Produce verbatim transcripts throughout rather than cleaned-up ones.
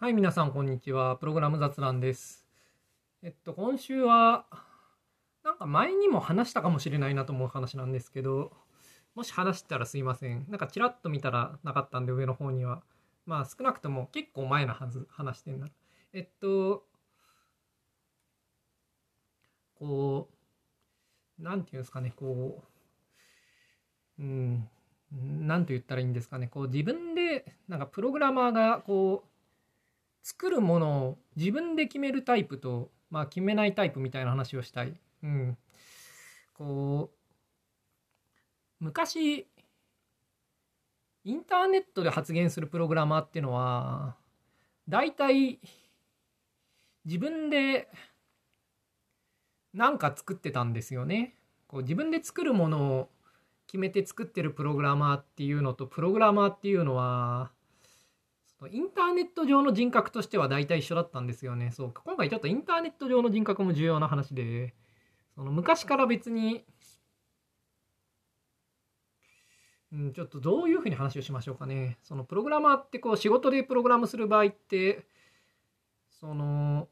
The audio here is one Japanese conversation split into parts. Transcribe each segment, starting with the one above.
はい、皆さん、こんにちは。プログラム雑談です。えっと、今週は、なんか前にも話したかもしれないなと思う話なんですけど、もし話したらすいません。なんかちらっと見たらなかったんで、上の方には。まあ、少なくとも結構前のはず、話してんな。えっと、こう、なんていうんですかね、こう、うん、なんて言ったらいいんですかね、こう、自分で、なんかプログラマーが、こう、作るものを自分で決めるタイプと、まあ、決めないタイプみたいな話をしたい。うん。こう、昔、インターネットで発言するプログラマーっていうのは、大体、自分で何か作ってたんですよね。こう自分で作るものを決めて作ってるプログラマーっていうのと、プログラマーっていうのは、インターネット上の人格としては大体一緒だったんですよね。そうか。今回ちょっとインターネット上の人格も重要な話で、その昔から別に、うん、ちょっとどういうふうに話をしましょうかね。そのプログラマーってこう仕事でプログラムする場合って、その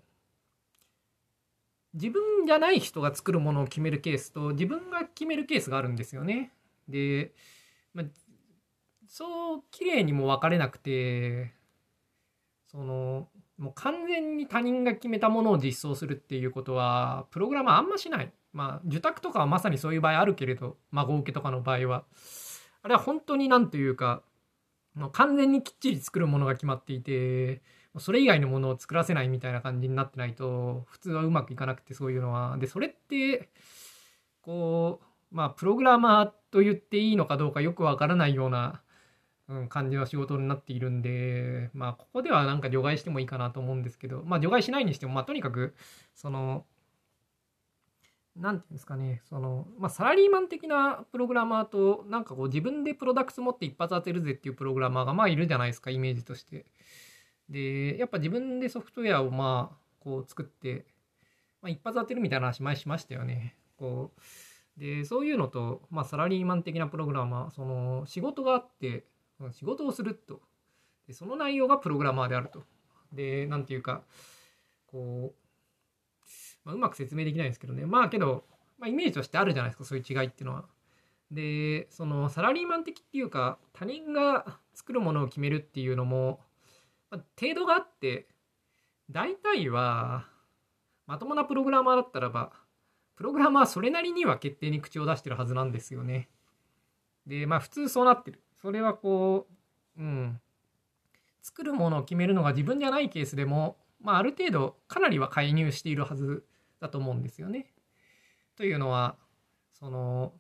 自分じゃない人が作るものを決めるケースと自分が決めるケースがあるんですよね。で、まあ、そう綺麗にも分かれなくて、そのもう完全に他人が決めたものを実装するっていうことはプログラマーあんましない。まあ受託とかはまさにそういう場合あるけれど、孫受けとかの場合はあれは本当になんというか、もう完全にきっちり作るものが決まっていて、それ以外のものを作らせないみたいな感じになってないと普通はうまくいかなくて、そういうのはで、それってこうまあプログラマーと言っていいのかどうかよくわからないような、うん、感じの仕事になっているんで、まあここではなんか除外してもいいかなと思うんですけど、まあ除外しないにしても、まあとにかくそのなんていうんですかね、その、まあ、サラリーマン的なプログラマーと、なんかこう自分でプロダクツ持って一発当てるぜっていうプログラマーがまあいるじゃないですか、イメージとして。で、やっぱ自分でソフトウェアをまあ、こう作って、まあ、一発当てるみたいな話前しましたよね。こう。で、そういうのと、まあ、サラリーマン的なプログラマー、その、仕事があって、仕事をすると。で、その内容がプログラマーであると。で、なんていうか、こう、まあ、うまく説明できないんですけどね。まあけど、まあ、イメージとしてあるじゃないですか、そういう違いっていうのは。で、そのサラリーマン的っていうか、他人が作るものを決めるっていうのも、まあ、程度があって、大体は、まともなプログラマーだったらば、プログラマーはそれなりには決定に口を出してるはずなんですよね。で、まあ普通そうなってる。それはこう、うん。作るものを決めるのが自分じゃないケースでも、まあある程度かなりは介入しているはずだと思うんですよね。というのは、その、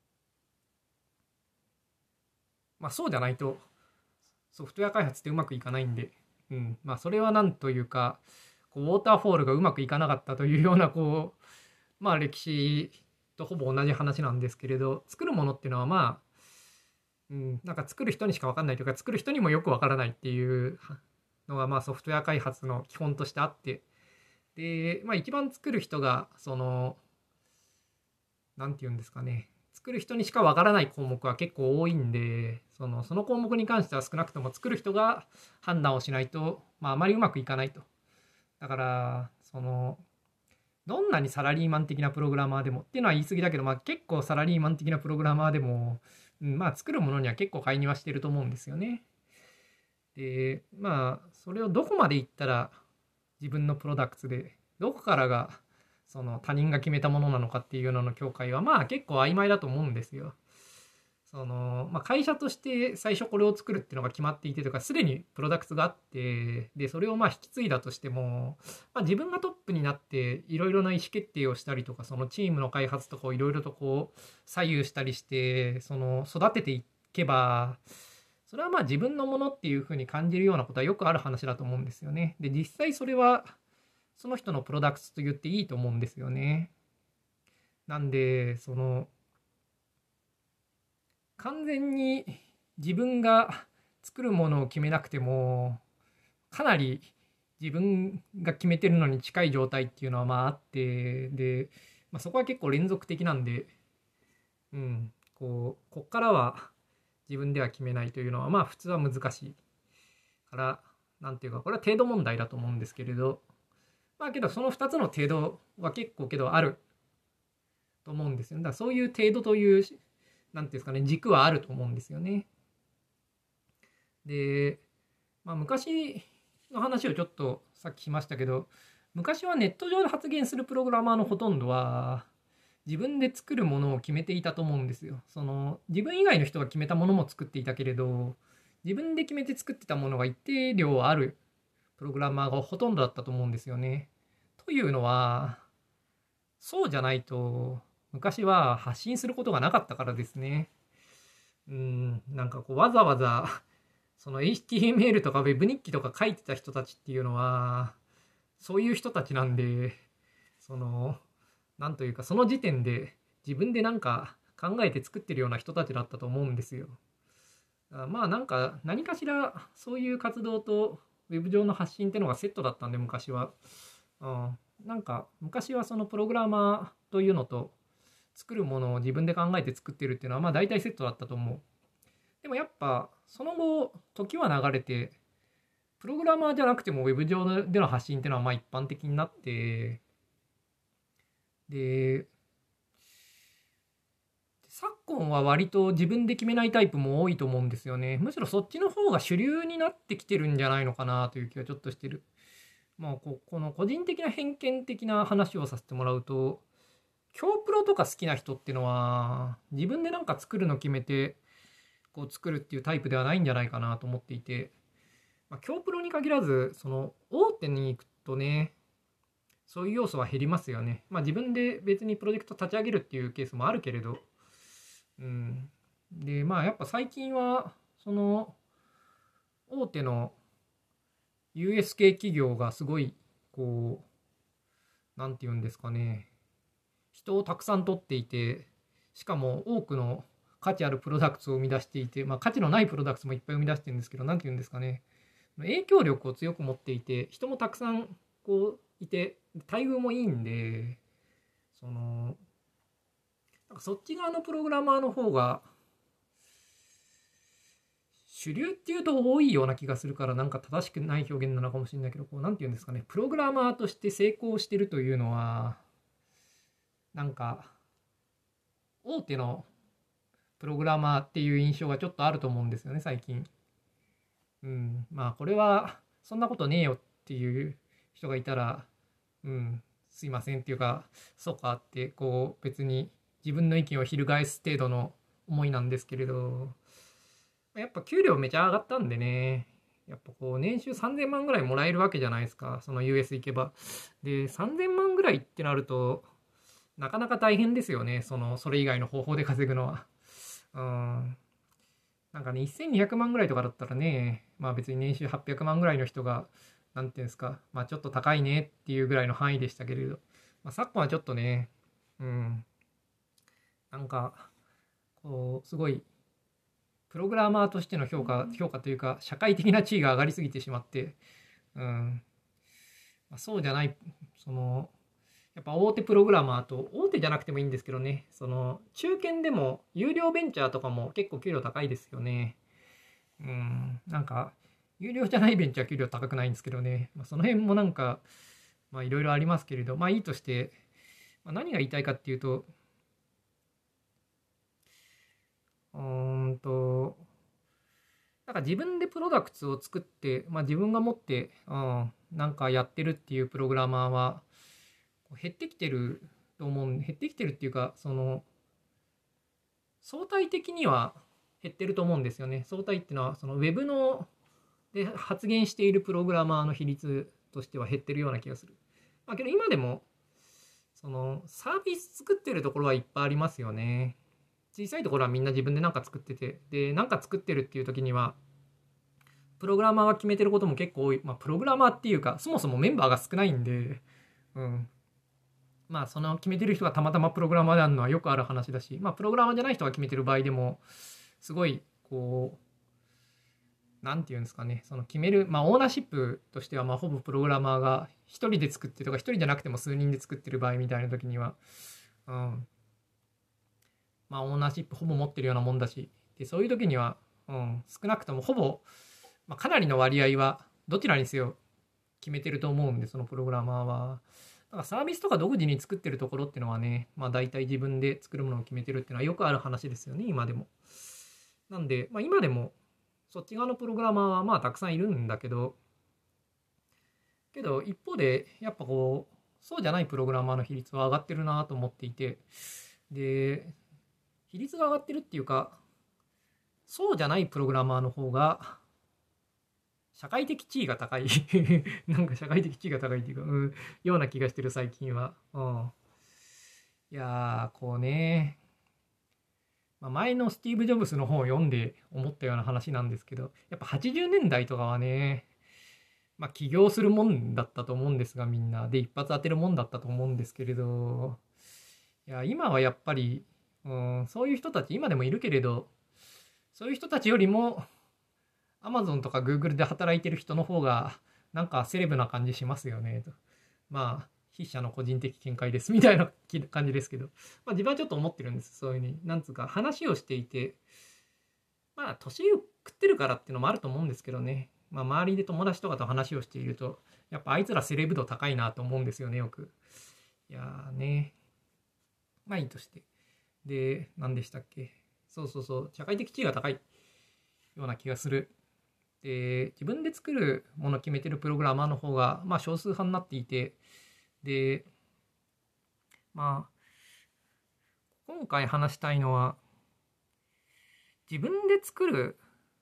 まあそうじゃないとソフトウェア開発ってうまくいかないんで、うん、まあそれはなんというか、こうウォーターフォールがうまくいかなかったというような、こう、まあ歴史とほぼ同じ話なんですけれど、作るものっていうのはまあ、うん、なんか作る人にしか分かんないというか、作る人にもよく分からないっていうのがまあソフトウェア開発の基本としてあって、で、まあ一番作る人が、その、なんて言うんですかね、作る人にしかわからない項目は結構多いんで、そのその項目に関しては少なくとも作る人が判断をしないと、まあ、あまりうまくいかないと。だからそのどんなにサラリーマン的なプログラマーでもっていうのは言い過ぎだけど、まあ、結構サラリーマン的なプログラマーでも、うん、まあ作るものには結構介入はしてると思うんですよね。で、まあそれをどこまでいったら自分のプロダクツで、どこからがその他人が決めたものなのかっていうのの境界はまあ結構曖昧だと思うんですよ。そのまあ、会社として最初これを作るっていうのが決まっていてとか、すでにプロダクツがあって、でそれをまあ引き継いだとしても、まあ、自分がトップになっていろいろな意思決定をしたりとか、そのチームの開発とかをいろいろとこう左右したりして、その育てていけば、それはまあ自分のものっていうふうに感じるようなことはよくある話だと思うんですよね。で実際それはその人のプロダクツと言っていいと思うんですよね。なんでその完全に自分が作るものを決めなくても、かなり自分が決めてるのに近い状態っていうのはまああって、で、まあ、そこは結構連続的なんで、うん、こうこっからは自分では決めないというのはまあ普通は難しいから、 なんていうか、これは程度問題だと思うんですけれど、まあけどそのふたつの程度は結構けどあると思うんですよ。だからそういう程度という、なんていうんですかね、軸はあると思うんですよね。で、まあ昔の話をちょっとさっきしましたけど、昔はネット上で発言するプログラマーのほとんどは、自分で作るものを決めていたと思うんですよ。その自分以外の人が決めたものも作っていたけれど、自分で決めて作ってたものが一定量あるプログラマーがほとんどだったと思うんですよね。というのは、そうじゃないと昔は発信することがなかったからですね。うん、なんかこうわざわざその エイチティーエムエル とか Web 日記とか書いてた人たちっていうのは、そういう人たちなんで、その、なんというかその時点で自分でなんか考えて作ってるような人たちだったと思うんですよ。まあなんか何かしらそういう活動とウェブ上の発信っていうのがセットだったんで昔は、うん、なんか昔はそのプログラマーというのと作るものを自分で考えて作ってるっていうのはまあ大体セットだったと思う。でもやっぱその後時は流れてプログラマーじゃなくてもウェブ上での発信っていうのはまあ一般的になって、で昨今は割と自分で決めないタイプも多いと思うんですよね。むしろそっちの方が主流になってきてるんじゃないのかなという気がちょっとしてる。まあここの個人的な偏見的な話をさせてもらうと、京プロとか好きな人っていうのは自分でなんか作るの決めてこう作るっていうタイプではないんじゃないかなと思っていて、まあ、京プロに限らずその大手に行くとね、そういう要素は減りますよね。まあ自分で別にプロジェクト立ち上げるっていうケースもあるけれど、うん。で、まあやっぱ最近はその大手の ユーエス 系企業がすごいこう、なんて言うんですかね、人をたくさん取っていて、しかも多くの価値あるプロダクツを生み出していて、まあ価値のないプロダクツもいっぱい生み出してるんですけど、なんて言うんですかね、影響力を強く持っていて、人もたくさんこういて、待遇もいいんで、その、なんかそっち側のプログラマーの方が主流っていうと多いような気がするから、なんか正しくない表現なのかもしれないけど、こうなんて言うんですかね、プログラマーとして成功してるというのは、なんか大手のプログラマーっていう印象がちょっとあると思うんですよね、最近。うん、まあこれはそんなことねえよっていう人がいたら、うん、すいませんっていうか、そうかってこう別に自分の意見を翻す程度の思いなんですけれど、やっぱ給料めちゃ上がったんでね、やっぱこう年収さんぜんまんぐらいもらえるわけじゃないですか、その ユーエス 行けば。で、さんぜんまんぐらいってなると、なかなか大変ですよね、その、それ以外の方法で稼ぐのは。うん。なんかね、せんにひゃくまんぐらいとかだったらね、まあ別に年収はっぴゃくまんぐらいの人が、なんていうんですか、まあちょっと高いねっていうぐらいの範囲でしたけれど、まあ昨今はちょっとね、うん、なんか、こう、すごい、プログラマーとしての評価、評価というか、社会的な地位が上がりすぎてしまって、うん、まあ、そうじゃない、その、やっぱ大手プログラマーと、大手じゃなくてもいいんですけどね、その、中堅でも、有料ベンチャーとかも結構給料高いですよね。うん、なんか、有料じゃないベンチャー給料高くないんですけどね、まあ、その辺もなんか、まあいろいろありますけれど、まあいいとして、まあ、何が言いたいかっていうと、うーんと、なんか自分でプロダクツを作って、まあ自分が持って、うん、なんかやってるっていうプログラマーは、減ってきてると思う、減ってきてるっていうか、その、相対的には減ってると思うんですよね。相対っていうのは、そのウェブので発言しているプログラマーの比率としては減ってるような気がする。まあけど今でも、そのサービス作ってるところはいっぱいありますよね。小さいところはみんな自分で何か作ってて、で、何か作ってるっていう時には、プログラマーが決めてることも結構多い。まあ、プログラマーっていうか、そもそもメンバーが少ないんで、うん。まあ、その決めてる人がたまたまプログラマーであるのはよくある話だし、まあ、プログラマーじゃない人が決めてる場合でも、すごい、こう、なんていうんですかね、その決める、まあ、オーナーシップとしては、まあ、ほぼプログラマーが一人で作ってとか、一人じゃなくても数人で作ってる場合みたいな時には、うん。まあ、オーナーシップほぼ持ってるようなもんだし、で、そういう時には、うん、少なくともほぼ、まあ、かなりの割合はどちらにせよ決めてると思うんで、そのプログラマーは。だからサービスとか独自に作ってるところっていうのはね、まあ大体自分で作るものを決めてるっていうのはよくある話ですよね、今でも。なんで、まあ今でもそっち側のプログラマーはまあたくさんいるんだけど、けど一方でやっぱこう、そうじゃないプログラマーの比率は上がってるなと思っていて、で、比率が上がってるっていうか、そうじゃないプログラマーの方が、社会的地位が高いなんか社会的地位が高いっていうか、うん、ような気がしてる最近は。うん。いやー、こうね、まあ、前のスティーブ・ジョブスの本を読んで思ったような話なんですけど、やっぱはちじゅうねんだいとかはね、まあ起業するもんだったと思うんですが、みんな。で、一発当てるもんだったと思うんですけれど、いや、今はやっぱり、うん、そういう人たち、今でもいるけれど、そういう人たちよりも、アマゾンとかグーグルで働いてる人の方が、なんかセレブな感じしますよね、と。まあ、筆者の個人的見解です、みたいな感じですけど、まあ自分はちょっと思ってるんです、そういうふうに。なんつうか、話をしていて、まあ、年を食ってるからっていうのもあると思うんですけどね。まあ、周りで友達とかと話をしていると、やっぱあいつらセレブ度高いなと思うんですよね、よく。いやーね。まあいいとして。で、何でしたっけ。そうそうそう、社会的地位が高いような気がする。で、自分で作るものを決めてるプログラマーの方が、まあ少数派になっていて、で、まあ、今回話したいのは、自分で作る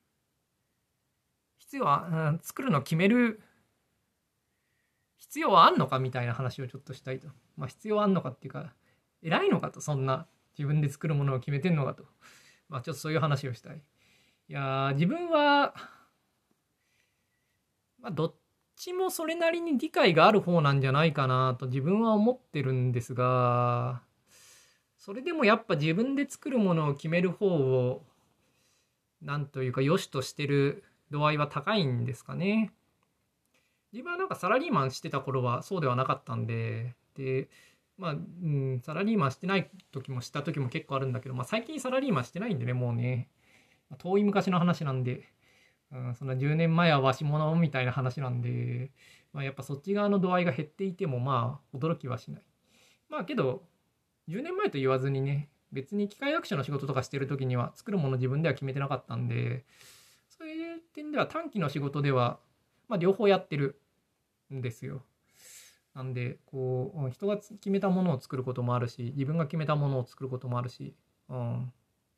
必要は、うん、作るのを決める必要はあんのかみたいな話をちょっとしたいと。まあ必要はあんのかっていうか、偉いのかと、そんな自分で作るものを決めてんのかと。まあちょっとそういう話をしたい。いやー、自分は、まあどっちもそれなりに理解がある方なんじゃないかなと自分は思ってるんですが、それでもやっぱ自分で作るものを決める方を、なんというか良しとしてる度合いは高いんですかね。自分はなんかサラリーマンしてた頃はそうではなかったんで、で、まあ、うん、サラリーマンしてない時もした時も結構あるんだけど、まあ最近サラリーマンしてないんでね、もうね、遠い昔の話なんで、うん、そんなじゅうねんまえはわしものみたいな話なんで、まあやっぱそっち側の度合いが減っていてもまあ驚きはしない。まあけど、じゅうねんまえと言わずにね、別に機械学習の仕事とかしてる時には作るもの自分では決めてなかったんで、そういう点では短期の仕事では、まあ両方やってるんですよ。なんで、こう、人が決めたものを作ることもあるし、自分が決めたものを作ることもあるし、うん。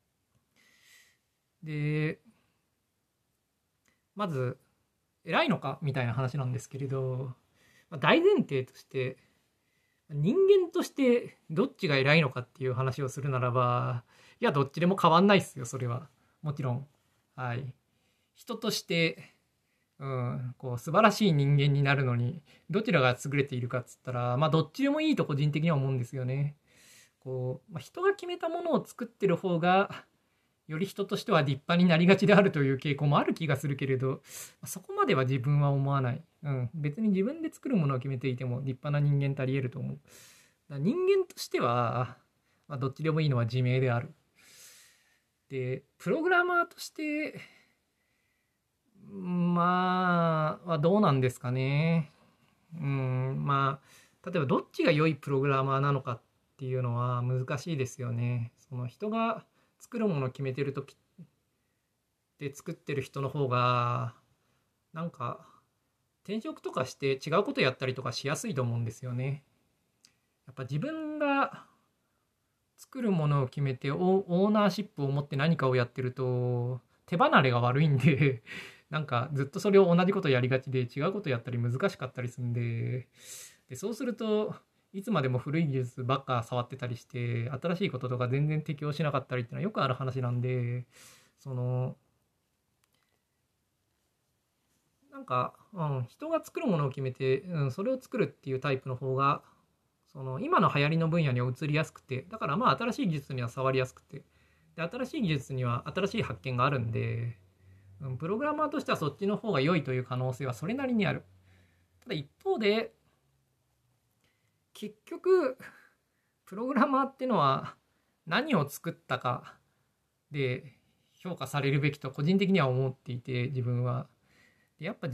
で、まず、偉いのかみたいな話なんですけれど、大前提として、人間としてどっちが偉いのかっていう話をするならば、いや、どっちでも変わんないっすよ、それは。もちろん。はい。人として、うん、こう素晴らしい人間になるのにどちらが優れているかっつったら、まあどっちでもいいと個人的には思うんですよね。こう、まあ、人が決めたものを作ってる方がより人としては立派になりがちであるという傾向もある気がするけれど、そこまでは自分は思わない。うん、別に自分で作るものを決めていても立派な人間たり得ると思う。だから人間としては、まあ、どっちでもいいのは自明である。で、プログラマーとしてまあ、はどうなんですかね。うん、まあ、例えばどっちが良いプログラマーなのかっていうのは難しいですよね。その人が作るものを決めてる時って作ってる人の方が、なんか転職とかして違うことやったりとかしやすいと思うんですよね。やっぱ自分が作るものを決めてオーナーシップを持って何かをやってると手離れが悪いんでなんかずっとそれを同じことやりがちで違うことやったり難しかったりするんで、でそうするといつまでも古い技術ばっか触ってたりして新しいこととか全然適応しなかったりっていうのはよくある話なんで、そのなんか、うん、人が作るものを決めて、うん、それを作るっていうタイプの方がその今の流行りの分野には移りやすくて、だからまあ新しい技術には触りやすくて、で新しい技術には新しい発見があるんで、プログラマーとしてはそっちの方が良いという可能性はそれなりにある。ただ一方で、結局、プログラマーってのは何を作ったかで評価されるべきと個人的には思っていて、自分は。でやっぱ自分が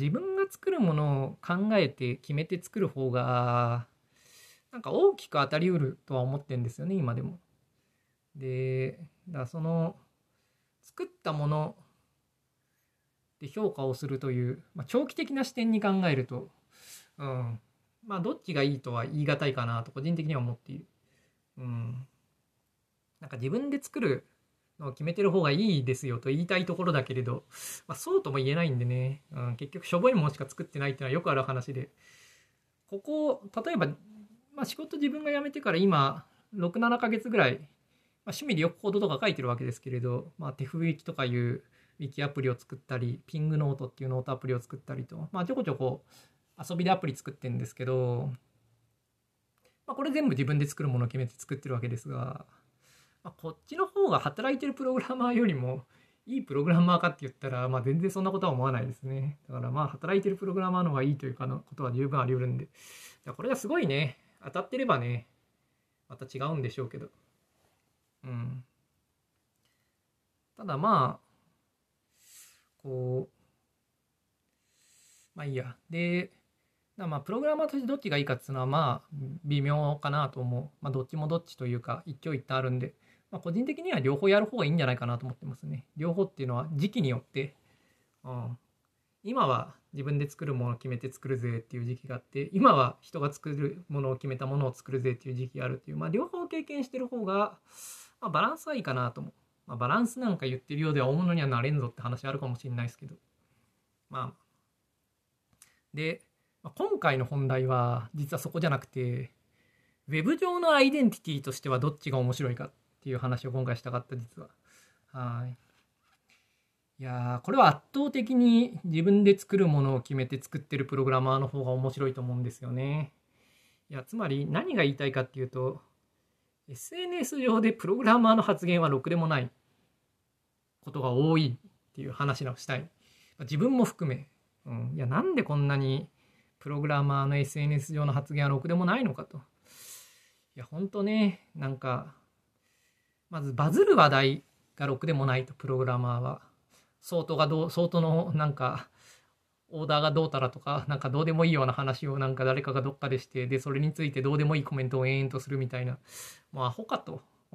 作るものを考えて決めて作る方がなんか大きく当たりうるとは思ってるんですよね、今でも。で、だからその作ったもので評価をするという、まあ、長期的な視点に考えると、うん、まあどっちがいいとは言い難いかなと個人的には思っている。うん、なんか自分で作るのを決めてる方がいいですよと言いたいところだけれど、まあ、そうとも言えないんでね、うん、結局しょぼいものしか作ってないっていうのはよくある話で、ここ例えば、まあ、仕事自分が辞めてから今ろく、ななかげつぐらい、まあ、趣味でよくコードとか書いてるわけですけれど、まあ、手吹きとかいうウィキアプリを作ったり、ピングノートっていうノートアプリを作ったりと、まあ、ちょこちょこ遊びでアプリ作ってるんですけど、まあ、これ全部自分で作るものを決めて作ってるわけですが、まあ、こっちの方が働いてるプログラマーよりもいいプログラマーかって言ったら、まあ、全然そんなことは思わないですね。だからまあ働いてるプログラマーの方がいいというかのことは十分あり得るんで、これがすごいね、当たってればね、また違うんでしょうけど。うん。ただまあ、こう、まあいいや。で、まあプログラマーとしてどっちがいいかっていうのはまあ微妙かなと思う。まあどっちもどっちというか一長一短あるんで、まあ個人的には両方やる方がいいんじゃないかなと思ってますね。両方っていうのは時期によって、うん、今は自分で作るものを決めて作るぜっていう時期があって、今は人が作るものを決めたものを作るぜっていう時期があるっていう、まあ両方経験してる方が、まあ、バランスはいいかなと思う。まあ、バランスなんか言ってるようでは大物にはなれんぞって話あるかもしれないですけど。まあ。で、今回の本題は実はそこじゃなくて、ウェブ上のアイデンティティとしてはどっちが面白いかっていう話を今回したかった、実は。はい。いやー、これは圧倒的に自分で作るものを決めて作ってるプログラマーの方が面白いと思うんですよね。いや、つまり何が言いたいかっていうと、エスエヌエス 上でプログラマーの発言はろくでもないことが多いっていう話をしたい。自分も含め、うん、いや、なんでこんなにプログラマーの エスエヌエス 上の発言はろくでもないのかと。いや、ほんとね、なんか、まずバズる話題がろくでもないと、プログラマーは。相当がどう、相当のなんか、オーダーがどうたらとか、なんかどうでもいいような話をなんか誰かがどっかでして、で、それについてどうでもいいコメントを延々とするみたいな。もうアホかと。うん、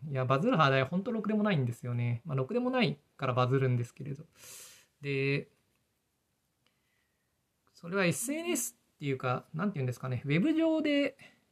いや、バズる話題は本当ろくでもないんですよね。まあ、ろくでもないからバズるんですけれど。で、それは エスエヌエス っていうか、なんていうんですかね、ウェブ上で、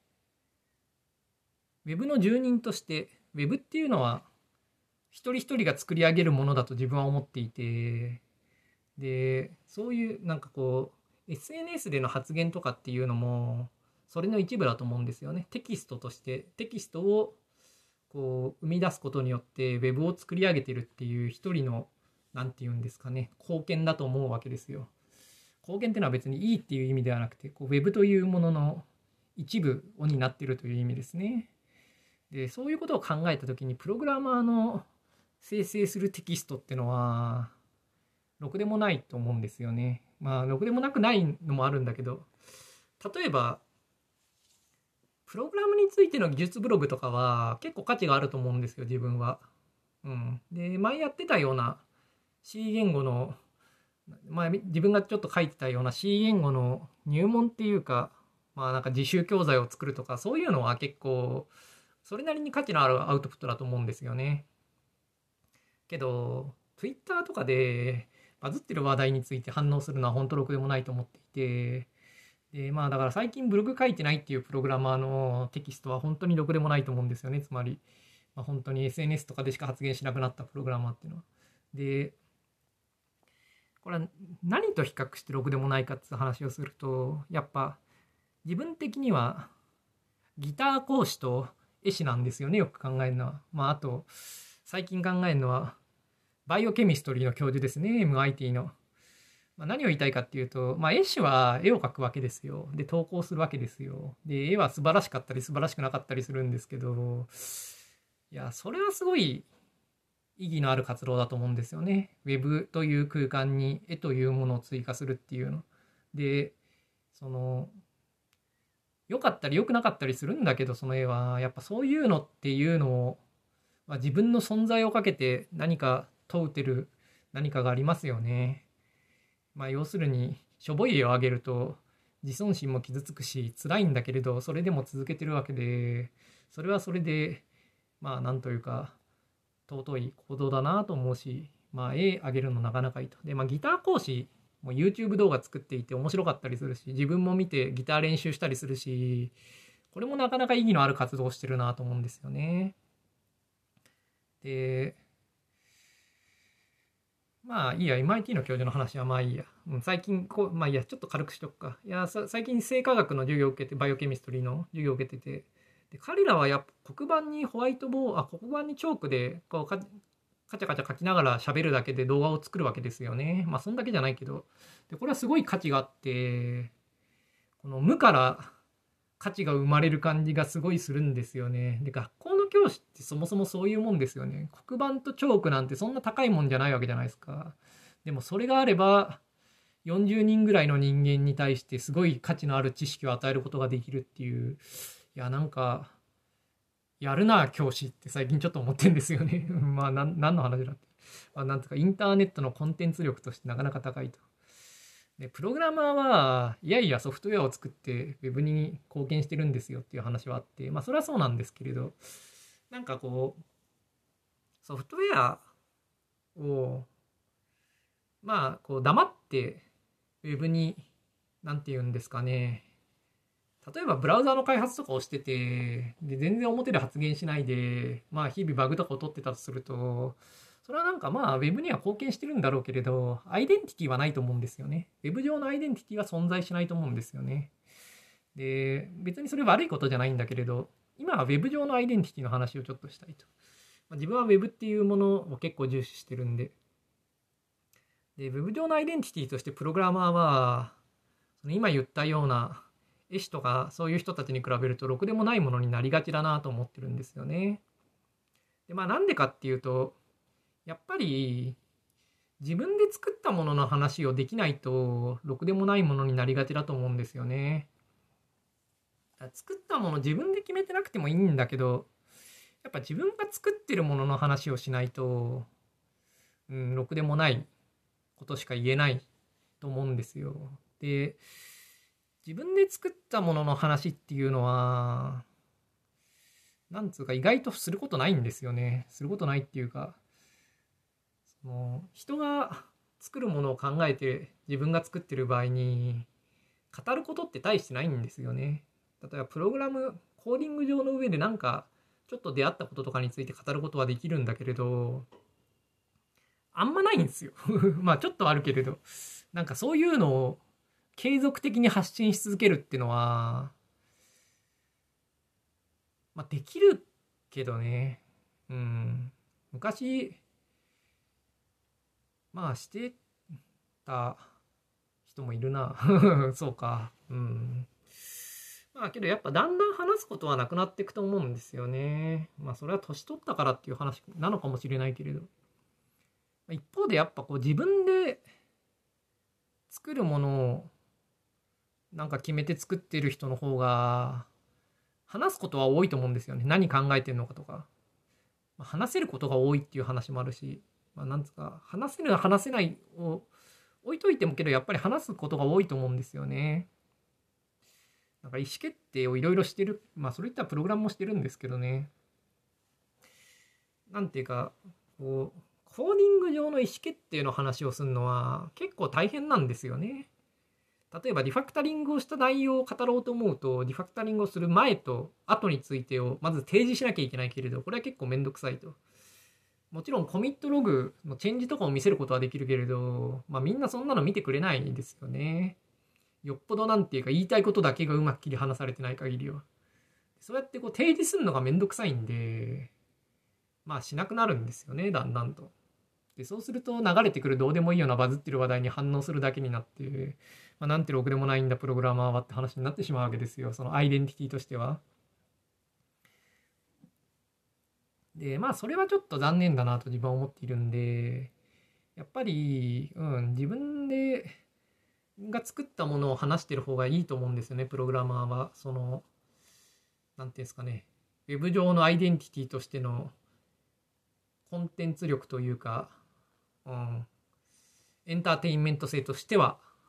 ウェブの住人として、ウェブっていうのは、一人一人が作り上げるものだと自分は思っていて、で、そういうなんかこう、エスエヌエス での発言とかっていうのも、それの一部だと思うんですよね。テキストとして、テキストをこう生み出すことによってウェブを作り上げてるっていう一人の、なんていうんですかね、貢献だと思うわけですよ。貢献っていうのは別にいいっていう意味ではなくて、こうウェブというものの一部を担っているという意味ですね。で、そういうことを考えたときに、プログラマーの生成するテキストってのは、ろくでもないと思うんですよね。まあ、ろくでもなくないのもあるんだけど、例えば、プログラムについての技術ブログとかは結構価値があると思うんですよ、自分は。うん。で、前やってたような C 言語の、まあ、自分がちょっと書いてたような C 言語の入門っていうか、まあなんか自習教材を作るとか、そういうのは結構、それなりに価値のあるアウトプットだと思うんですよね。けど、Twitter とかでバズってる話題について反応するのは本当ろくでもないと思っていて、で、まあだから最近ブログ書いてないっていうプログラマーのテキストは本当にろくでもないと思うんですよね。つまり、まあ、本当に エスエヌエス とかでしか発言しなくなったプログラマーっていうのは。で、これは何と比較してろくでもないかっていう話をすると、やっぱ自分的にはギター講師と絵師なんですよね、よく考えるのは。まああと、最近考えるのは、バイオケミストリーの教授ですね、エムアイティー の。まあ、何を言いたいかっていうと、まあ、絵師は絵を描くわけですよ。で、投稿するわけですよ。で、絵は素晴らしかったり素晴らしくなかったりするんですけど、いや、それはすごい意義のある活動だと思うんですよね。ウェブという空間に絵というものを追加するっていうの。で、その、良かったり良くなかったりするんだけど、その絵は、やっぱそういうのっていうのを、まあ、自分の存在をかけて何か問うてる何かがありますよね。まあ要するにしょぼい絵を上げると自尊心も傷つくし辛いんだけれど、それでも続けてるわけで、それはそれでまあなんというか尊い行動だなと思うし、まあ絵上げるのなかなかいいと。でまあギター講師も YouTube 動画作っていて面白かったりするし、自分も見てギター練習したりするし、これもなかなか意義のある活動をしてるなと思うんですよね。でまあいいや、エムアイティー の教授の話はまあいいや。うん、最近こう、まあいいや、ちょっと軽くしとくか。いや、最近生化学の授業を受けて、バイオケミストリーの授業を受けてて、で彼らはやっぱ黒板にホワイトボード、あ、黒板にチョークでこうカカチャカチャ書きながら喋るだけで動画を作るわけですよね。まあそんだけじゃないけど。で、これはすごい価値があって、この無から価値が生まれる感じがすごいするんですよね。で、学校の教師ってそもそもそういうもんですよね。黒板とチョークなんてそんな高いもんじゃないわけじゃないですか。でもそれがあれば、よんじゅうにんぐらいの人間に対してすごい価値のある知識を与えることができるっていう、いや、なんか、やるな、教師って最近ちょっと思ってんですよね。まあ、なん、何の話だって。まあ、なんとかインターネットのコンテンツ力としてなかなか高いと。で、プログラマーは、いやいやソフトウェアを作ってウェブに貢献してるんですよっていう話はあって、まあ、それはそうなんですけれど、なんかこう、ソフトウェアを、まあ、こう、黙ってウェブに、なんて言うんですかね、例えばブラウザーの開発とかをしてて、で全然表で発言しないで、まあ日々バグとかを取ってたとすると、それはなんかまあウェブには貢献してるんだろうけれど、アイデンティティはないと思うんですよね。ウェブ上のアイデンティティは存在しないと思うんですよね。で、別にそれ悪いことじゃないんだけれど、今はウェブ上のアイデンティティの話をちょっとしたいと。まあ、自分はウェブっていうものを結構重視してるんで。で、ウェブ上のアイデンティティとしてプログラマーは、その今言ったような絵師とかそういう人たちに比べるとろくでもないものになりがちだなと思ってるんですよね。でまあなんでかっていうと、やっぱり自分で作ったものの話をできないとろくでもないものになりがちだと思うんですよね。作ったもの自分で決めてなくてもいいんだけど、やっぱ自分が作ってるものの話をしないと、うん、ろくでもないことしか言えないと思うんですよ。で自分で作ったものの話っていうのは、なんつうか意外とすることないんですよね。することないっていうか、その人が作るものを考えて自分が作ってる場合に語ることって大してないんですよね。例えばプログラム、コーディング上の上でなんかちょっと出会ったこととかについて語ることはできるんだけれど、あんまないんですよ。まあちょっとあるけれど、なんかそういうのを継続的に発信し続けるっていうのは、まあ、できるけどね。うん。昔、まあしてた人もいるな。そうか。うん。まあけどやっぱだんだん話すことはなくなっていくと思うんですよね。まあそれは年取ったからっていう話なのかもしれないけれど。一方でやっぱこう自分で作るものをなんか決めて作ってる人の方が話すことは多いと思うんですよね。何考えてるのかとか。まあ、話せることが多いっていう話もあるし、まあ、なんつうか、話せる話せないを置いといてもけど、やっぱり話すことが多いと思うんですよね。なんか意思決定をいろいろしてる。まあ、それ言ったらプログラムもしてるんですけどね。なんていうか、こう、コーディング上の意思決定の話をするのは結構大変なんですよね。例えばリファクタリングをした内容を語ろうと思うと、リファクタリングをする前と後についてをまず提示しなきゃいけないけれど、これは結構めんどくさいと。もちろんコミットログのチェンジとかを見せることはできるけれど、まあみんなそんなの見てくれないんですよね。よっぽどなんていうか言いたいことだけがうまく切り離されてない限りは。そうやってこう提示するのがめんどくさいんで、まあしなくなるんですよね、だんだんと。でそうすると流れてくるどうでもいいようなバズってる話題に反応するだけになって、まあ、なんてろくでもないんだプログラマーはって話になってしまうわけですよ、そのアイデンティティとしては。でまあそれはちょっと残念だなと自分は思っているんで、やっぱり、うん、自分でが作ったものを話してる方がいいと思うんですよね、プログラマーは。そのなんていうんですかね、ウェブ上のアイデンティティとしてのコンテンツ力というか、うん、エンターテインメント性としては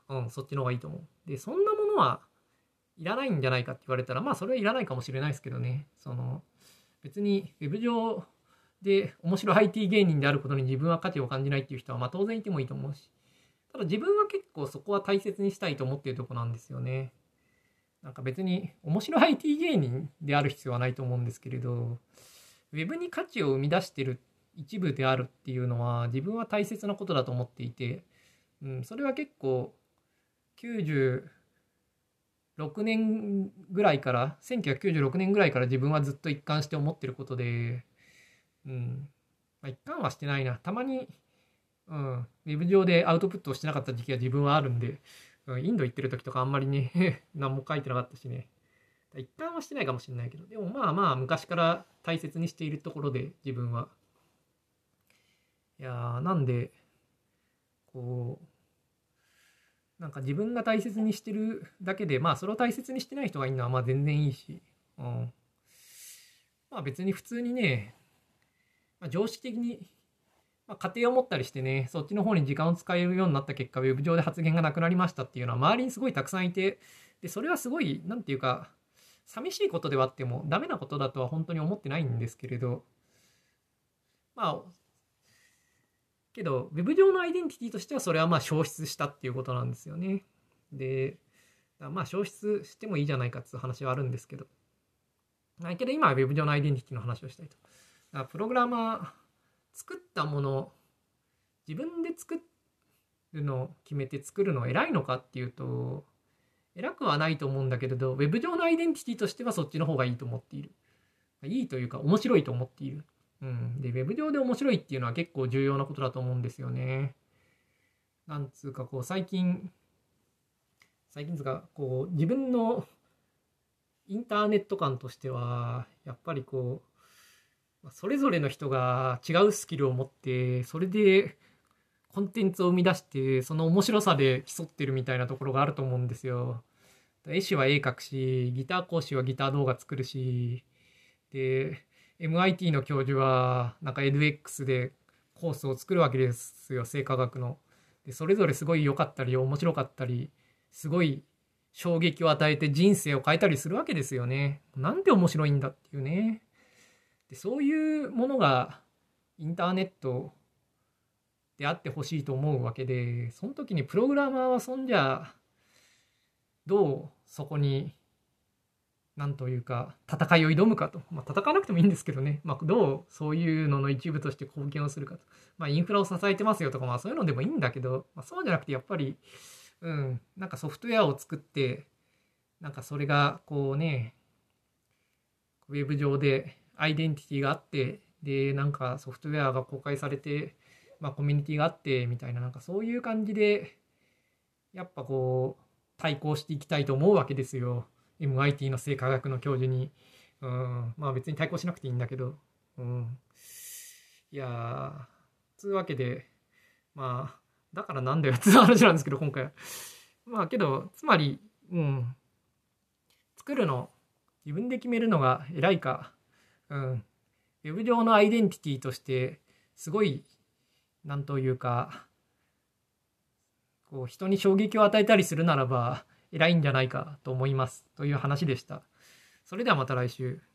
うん、そっちの方がいいと思う。で、そんなものはいらないんじゃないかって言われたら、まあそれはいらないかもしれないですけどね。その、別にウェブ上で面白い アイティー 芸人であることに自分は価値を感じないっていう人は、まあ当然いてもいいと思うし。ただ自分は結構そこは大切にしたいと思っているとこなんですよね。なんか別に面白い アイティー 芸人である必要はないと思うんですけれど、ウェブに価値を生み出している一部であるっていうのは自分は大切なことだと思っていて、うん、それは結構きゅうじゅうろくねんぐらいからせんきゅうひゃくきゅうじゅうろくねんぐらいから自分はずっと一貫して思ってることで、うん、まあ、一貫はしてないな。たまに、うん、ウェブ上でアウトプットをしてなかった時期は自分はあるんで、うん、インド行ってる時とかあんまりね何も書いてなかったしね。一貫はしてないかもしれないけど、でもまあまあ昔から大切にしているところで自分は。いやー、なんで、こう、なんか自分が大切にしてるだけで、まあそれを大切にしてない人がいるのはまあ全然いいし、うん。まあ別に普通にね、まあ、常識的に、まあ、家庭を持ったりしてね、そっちの方に時間を使えるようになった結果、ウェブ上で発言がなくなりましたっていうのは周りにすごいたくさんいて、で、それはすごい、なんていうか、寂しいことではあっても、ダメなことだとは本当に思ってないんですけれど、まあ、けど、ウェブ上のアイデンティティとしてはそれはまあ消失したっていうことなんですよね。で、まあ消失してもいいじゃないかっていう話はあるんですけど。だけど今はウェブ上のアイデンティティの話をしたいと。だからプログラマー、作ったもの、自分で作るのを決めて作るの偉いのかっていうと、偉くはないと思うんだけれど、ウェブ上のアイデンティティとしてはそっちの方がいいと思っている。いいというか面白いと思っている。うん。で、ウェブ上で面白いっていうのは結構重要なことだと思うんですよね。なんつうかこう最近、最近つうかこう自分のインターネット感としては、やっぱりこう、それぞれの人が違うスキルを持って、それでコンテンツを生み出して、その面白さで競ってるみたいなところがあると思うんですよ。絵師は絵描くし、ギター講師はギター動画作るし、で、エムアイティー の教授は、なんか エドエックス でコースを作るわけですよ、生化学の。で、それぞれすごい良かったり、面白かったり、すごい衝撃を与えて人生を変えたりするわけですよね。なんで面白いんだっていうね。で、そういうものがインターネットであってほしいと思うわけで、その時にプログラマーはそんじゃ、どうそこになんというか戦いを挑むかと、まあ、戦わなくてもいいんですけどね、まあ、どうそういうのの一部として貢献をするかと、まあ、インフラを支えてますよとか、まあ、そういうのでもいいんだけど、まあ、そうじゃなくてやっぱり、うん、なんかソフトウェアを作ってなんかそれがこうねウェブ上でアイデンティティがあってでなんかソフトウェアが公開されて、まあ、コミュニティがあってみたいななんかそういう感じでやっぱこう対抗していきたいと思うわけですよ。エムアイティー の生化学の教授に。うん、まあ別に対抗しなくていいんだけど。うん。いやー、つうわけで、まあ、だからなんだよっていう話なんですけど、今回は。まあけど、つまり、うん、作るの、自分で決めるのが偉いか、うん、ウェブ上のアイデンティティとして、すごい、なんというか、こう人に衝撃を与えたりするならば偉いんじゃないかと思いますという話でした。それではまた来週。